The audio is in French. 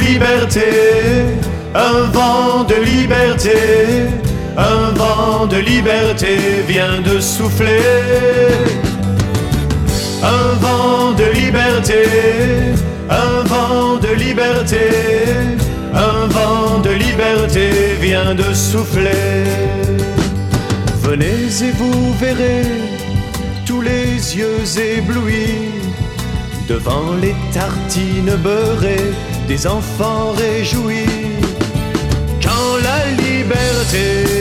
liberté, un vent de liberté, un vent de liberté vient de souffler. Un vent de liberté, un vent de liberté, un vent de liberté vient de souffler. Venez et vous verrez tous les yeux éblouis devant les tartines beurrées des enfants réjouis. Quand la liberté